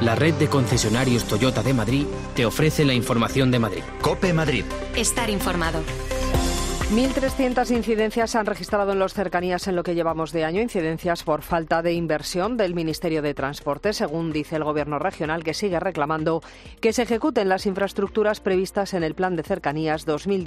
La red de concesionarios Toyota de Madrid te ofrece la información de Madrid. COPE Madrid. Estar informado. 1.300 incidencias se han registrado en los cercanías en lo que llevamos de año, incidencias por falta de inversión del Ministerio de Transporte, según dice el Gobierno regional, que sigue reclamando que se ejecuten las infraestructuras previstas en el Plan de Cercanías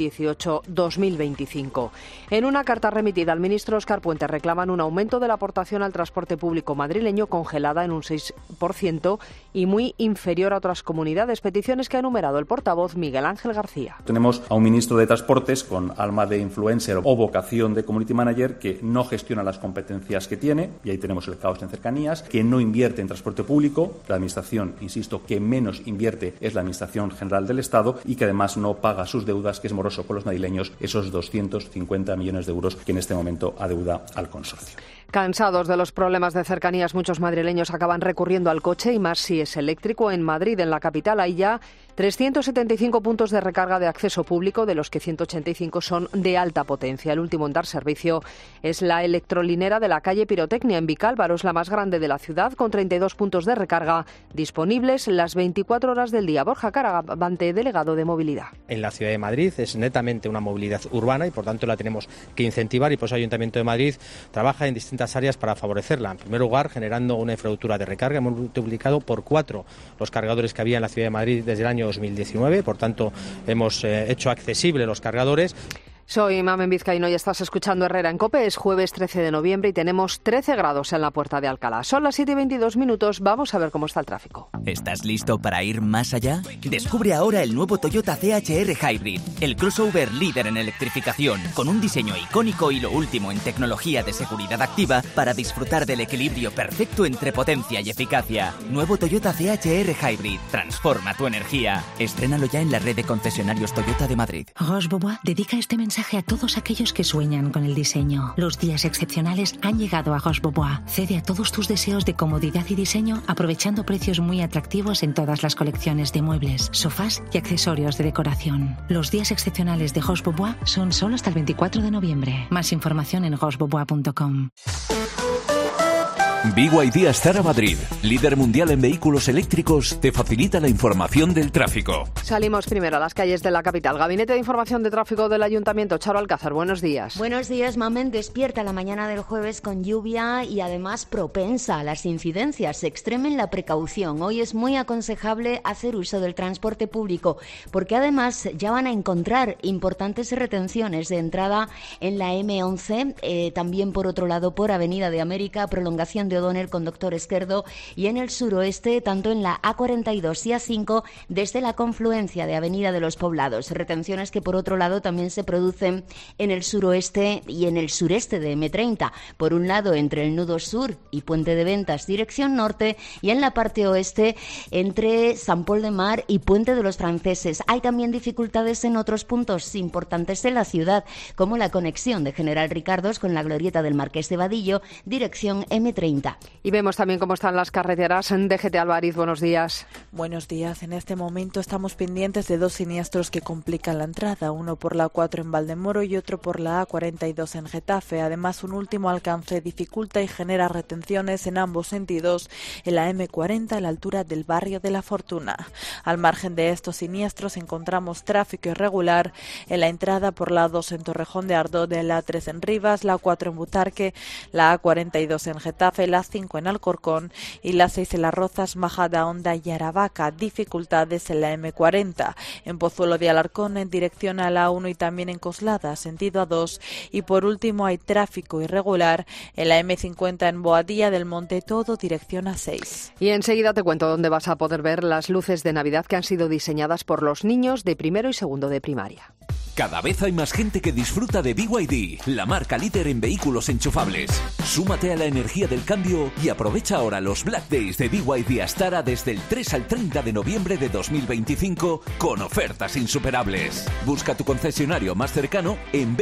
2018-2025. En una carta remitida al ministro Óscar Puente reclaman un aumento de la aportación al transporte público madrileño congelada en un 6% y muy inferior a otras comunidades, peticiones que ha enumerado el portavoz Miguel Ángel García. Tenemos a un ministro de Transportes con alma de influencer o vocación de community manager que no gestiona las competencias que tiene, y ahí tenemos el caos en cercanías, que no invierte en transporte público, la administración, insisto, que menos invierte es la Administración General del Estado, y que además no paga sus deudas, que es moroso con los madrileños, esos 250 millones de euros que en este momento adeuda al consorcio. Cansados de los problemas de cercanías, muchos madrileños acaban recurriendo al coche, y más si es eléctrico. En Madrid, en la capital, hay ya 375 puntos de recarga de acceso público, de los que 185 son de alta potencia. El último en dar servicio es la electrolinera de la calle Pirotecnia, en Vicálvaro, es la más grande de la ciudad, con 32 puntos de recarga disponibles las 24 horas del día. Borja Caravante, delegado de movilidad. En la ciudad de Madrid es netamente una movilidad urbana y por tanto la tenemos que incentivar, y por eso el Ayuntamiento de Madrid trabaja en distintas áreas para favorecerla. En primer lugar, generando una infraestructura de recarga. Hemos multiplicado por 4 los cargadores que había en la ciudad de Madrid desde el año 2019, por tanto hemos hecho accesible los cargadores. Soy Mamen Vizcaíno y estás escuchando Herrera en COPE. Es jueves 13 de noviembre y tenemos 13 grados en la Puerta de Alcalá. Son las 7:22. Vamos a ver cómo está el tráfico. ¿Estás listo para ir más allá? Descubre ahora el nuevo Toyota CHR Hybrid, el crossover líder en electrificación, con un diseño icónico y lo último en tecnología de seguridad activa para disfrutar del equilibrio perfecto entre potencia y eficacia. Nuevo Toyota CHR Hybrid. Transforma tu energía. Estrénalo ya en la red de concesionarios Toyota de Madrid. Roche Bobois dedica este mensaje a todos aquellos que sueñan con el diseño. Los días excepcionales han llegado a Roche Bobois. Cede a todos tus deseos de comodidad y diseño, aprovechando precios muy atractivos en todas las colecciones de muebles, sofás y accesorios de decoración. Los días excepcionales de Roche Bobois son solo hasta el 24 de noviembre. Más información en rochebobois.com. BYD Astara Madrid, líder mundial en vehículos eléctricos, te facilita la información del tráfico. Salimos primero a las calles de la capital. Gabinete de Información de Tráfico del Ayuntamiento. Charo Alcázar, buenos días. Buenos días, Mamen. Despierta la mañana del jueves con lluvia y además propensa a las incidencias. Extremen la precaución. Hoy es muy aconsejable hacer uso del transporte público, porque además ya van a encontrar importantes retenciones de entrada en la M11, también por otro lado por Avenida de América, prolongación de O'Donnell con Doctor Esquerdo, y en el suroeste, tanto en la A42 y A5, desde la confluencia de Avenida de los Poblados. Retenciones que, por otro lado, también se producen en el suroeste y en el sureste de M30. Por un lado, entre el nudo sur y Puente de Ventas, dirección norte, y en la parte oeste, entre Sant Pol de Mar y Puente de los Franceses. Hay también dificultades en otros puntos importantes de la ciudad, como la conexión de General Ricardos con la glorieta del Marqués de Vadillo, dirección M30. Y vemos también cómo están las carreteras. DGT Alvariz, buenos días. Buenos días. En este momento estamos pendientes de 2 siniestros que complican la entrada, uno por la A4 en Valdemoro y otro por la A42 en Getafe. Además, un último alcance dificulta y genera retenciones en ambos sentidos en la M40 a la altura del barrio de La Fortuna. Al margen de estos siniestros encontramos tráfico irregular en la entrada por la A2 en Torrejón de Ardoz, de la A3 en Rivas, la A4 en Butarque, la A42 en Getafe, la A5 en Alcorcón y la 6 en Las Rozas, Majadahonda y Aravaca. Dificultades en la M40, en Pozuelo de Alarcón en dirección a la A1 y también en Coslada, sentido A2. Y por último hay tráfico irregular en la M50 en Boadilla del Monte, todo dirección A6. Y enseguida te cuento dónde vas a poder ver las luces de Navidad que han sido diseñadas por los niños de primero y segundo de primaria. Cada vez hay más gente que disfruta de BYD, la marca líder en vehículos enchufables. Súmate a la energía del cambio y aprovecha ahora los Black Days de BYD Astara desde el 3 al 30 de noviembre de 2025 con ofertas insuperables. Busca tu concesionario más cercano en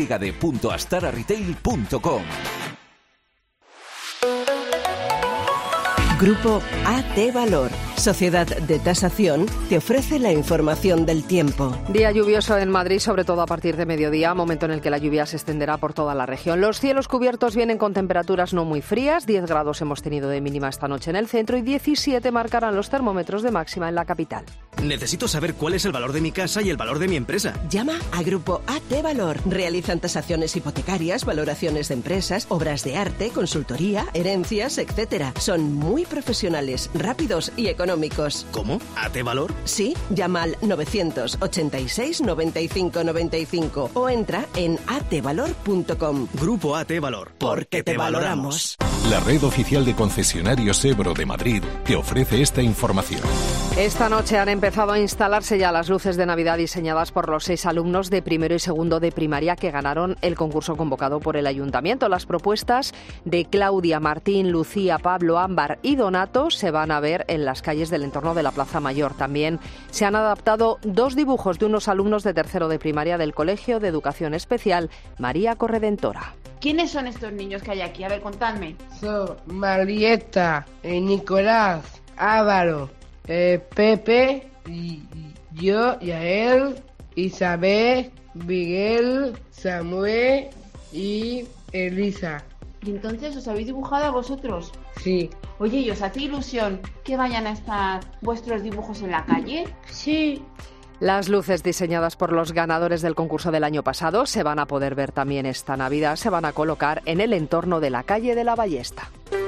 byd.astararetail.com. Grupo AT Valor. Sociedad de Tasación, te ofrece la información del tiempo. Día lluvioso en Madrid, sobre todo a partir de mediodía, momento en el que la lluvia se extenderá por toda la región. Los cielos cubiertos vienen con temperaturas no muy frías, 10 grados hemos tenido de mínima esta noche en el centro y 17 marcarán los termómetros de máxima en la capital. Necesito saber cuál es el valor de mi casa y el valor de mi empresa. Llama a Grupo AT Valor. Realizan tasaciones hipotecarias, valoraciones de empresas, obras de arte, consultoría, herencias, etc. Son muy profesionales, rápidos y económicos. ¿Cómo? ¿AT Valor? Sí, llama al 986 95 95 o entra en atvalor.com. Grupo AT Valor. Porque te valoramos. La red oficial de concesionarios Ebro de Madrid te ofrece esta información. Esta noche han empezado a instalarse ya las luces de Navidad diseñadas por los 6 alumnos de primero y segundo de primaria que ganaron el concurso convocado por el Ayuntamiento. Las propuestas de Claudia, Martín, Lucía, Pablo, Ámbar y Donato se van a ver en las calles del entorno de la Plaza Mayor. También se han adaptado 2 dibujos de unos alumnos de tercero de primaria del Colegio de Educación Especial María Corredentora. ¿Quiénes son estos niños que hay aquí? A ver, contadme. Son Marieta, Nicolás, Álvaro, Pepe, y yo, Yael, Isabel, Miguel, Samuel y Elisa. ¿Y entonces os habéis dibujado a vosotros? Sí. Oye, ¿y os hace ilusión que vayan a estar vuestros dibujos en la calle? Sí. Las luces diseñadas por los ganadores del concurso del año pasado se van a poder ver también esta Navidad. Se van a colocar en el entorno de la calle de la Ballesta.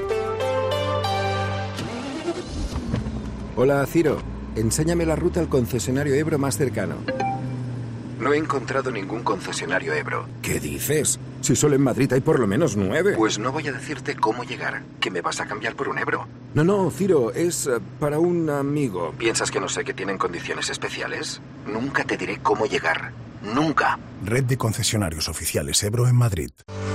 Hola, Ciro. Enséñame la ruta al concesionario Ebro más cercano. No he encontrado ningún concesionario Ebro. ¿Qué dices? Si solo en Madrid hay por lo menos 9. Pues no voy a decirte cómo llegar, que me vas a cambiar por un Ebro. No, Ciro, es para un amigo. ¿Piensas que no sé que tienen condiciones especiales? Nunca te diré cómo llegar. Nunca. Red de concesionarios oficiales Ebro en Madrid.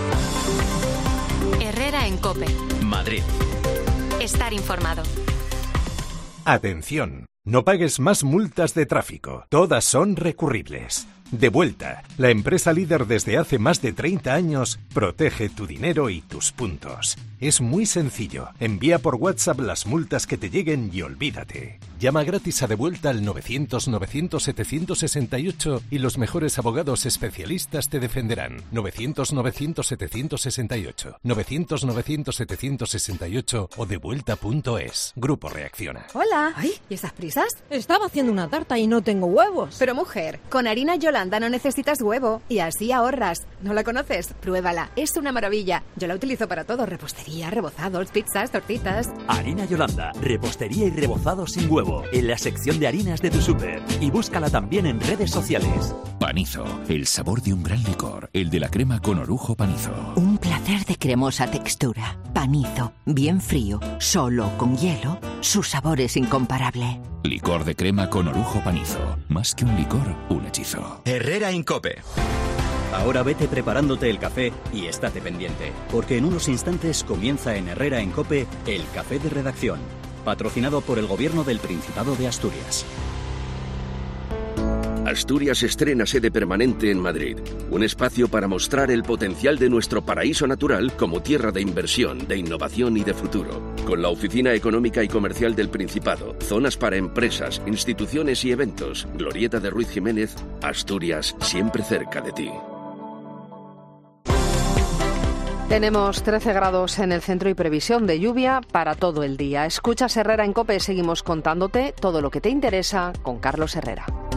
Herrera en COPE. Madrid. Estar informado. Atención, no pagues más multas de tráfico. Todas son recurribles. Devuelta, la empresa líder desde hace más de 30 años, protege tu dinero y tus puntos. Es muy sencillo. Envía por WhatsApp las multas que te lleguen y olvídate. Llama gratis a Devuelta al 900-900-768 y los mejores abogados especialistas te defenderán. 900-900-768. 900-900-768 o devuelta.es. Grupo Reacciona. Hola. Ay, ¿y esas prisas? Estaba haciendo una tarta y no tengo huevos. Pero mujer, con harina Yolanda no necesitas huevo y así ahorras. ¿No la conoces? Pruébala. Es una maravilla. Yo la utilizo para todo. Repostería, rebozados, pizzas, tortitas. Harina Yolanda. Repostería y rebozados sin huevo. En la sección de harinas de tu súper. Y búscala también en redes sociales. Panizo. El sabor de un gran licor. El de la crema con orujo Panizo. Un placer de cremosa textura. Panizo. Bien frío. Solo con hielo. Su sabor es incomparable. Licor de crema con orujo Panizo. Más que un licor, un hechizo. Herrera en COPE. Ahora vete preparándote el café y estate pendiente, porque en unos instantes comienza en Herrera en COPE el Café de Redacción, patrocinado por el Gobierno del Principado de Asturias. Asturias estrena sede permanente en Madrid, un espacio para mostrar el potencial de nuestro paraíso natural como tierra de inversión, de innovación y de futuro. Con la Oficina Económica y Comercial del Principado, zonas para empresas, instituciones y eventos, Glorieta de Ruiz Jiménez, Asturias siempre cerca de ti. Tenemos 13 grados en el centro y previsión de lluvia para todo el día. Escuchas Herrera en COPE, seguimos contándote todo lo que te interesa con Carlos Herrera.